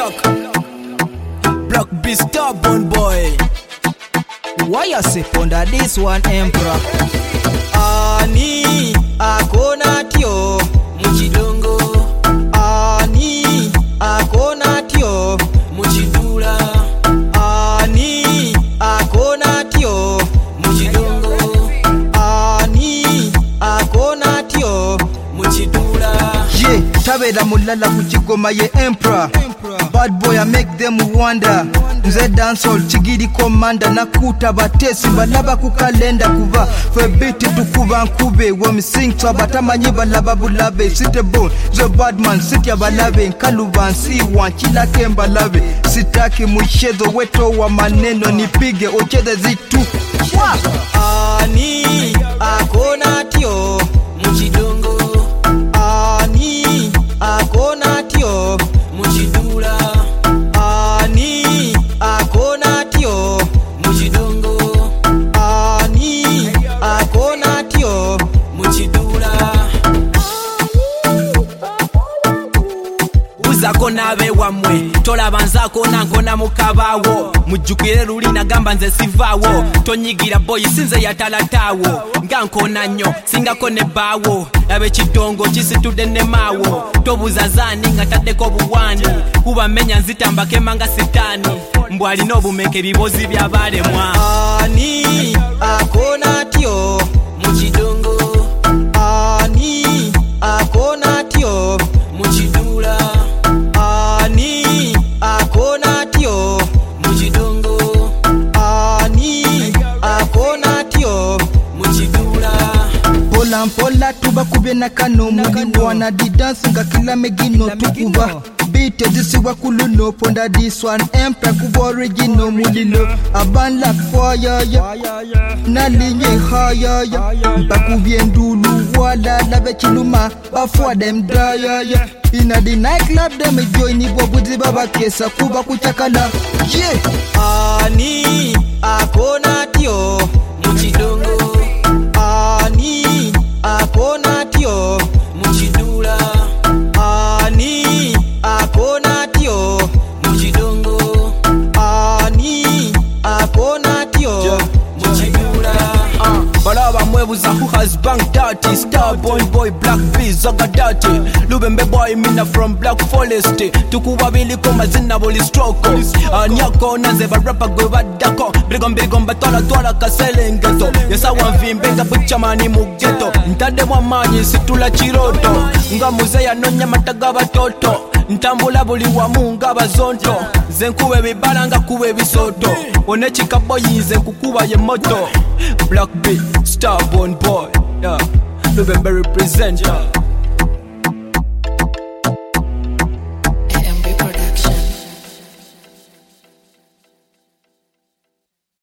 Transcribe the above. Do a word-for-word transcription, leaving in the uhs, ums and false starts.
block. Block B stubborn boy. Why you sip under this one, Emperor? Ani akona tio muchidongo. Ani akona tio muchidula. Ani akona tio muchidongo. Ani akona tio muchidula. Yeah, tabeda mulala kuchigoma ye Emperor. Bad boy I make them wonder. Nze dancehall chigiri commander nakuta batesi balaba ku kalenda kuva fe beat tukuba nkube wo msing twabatamanyi balaba bulabe site bon the bad man sit ya balabe nkaluba nsi wanchila kemba labe sitaki mushezo weto wa maneno nipige ocheze zitu. Ani akona tio muchidongo. Ani akona tio muchidula. Ani akona tio muchidongo. Ani akona tio muchidula. Uzako nabe wamwe tola banzako nankona mukabawo mujukire luli nagamba nze sivawo tonyigira boy sinze yatalatawo ngankona nnyo singako ne bawo abe kidongo kisitude ne mawo tobuza zani ngataddeko buwani kubamenya nzitambake manga sitani mbwali n'obumeke bibozi byabalemwa. Ani akona tio muchidongo. Ani akona tio muchidula. Ani akona tio muchidongo. Ani akona tio muchidula. Pola mpola tuba kube na kano muli wana di dance nga kila megino tukuba beat disi wakuluno ponda this one Emperor kuba original mulilo aban like fire na linye haya bakubye ndulu wala labe chiluma bafwa dem daya ina the nightclub dem join ibo buzi baba kesa kuba kuchakala. Yeah, ani akona tio muchidongo. Ani akona tio muchidula. Ani akona tio muchidongo. Ani akona tio muchidula. Balaba mwebuza who has banged dirty. Starborn boy Black B zaga dirty. Lubembe boy mina from Black Forest. Tukuba bili koma zina boli stroke. Anyako naze barapa gwe badako. Brigom brigom batola twala kaselengeto. Yesa wanvimbe nga buchamani mugeto. Ntade wamanyi situla chiroto. Nga muzeya nonya mataga batoto. Ntambula buli wamu nga bazonto. Zenkuwe bibala nga kuwe bisoto. One chika boy zenkukuba ye moto. Black B, Starborn boy, yeah. Lubembe represent, yeah.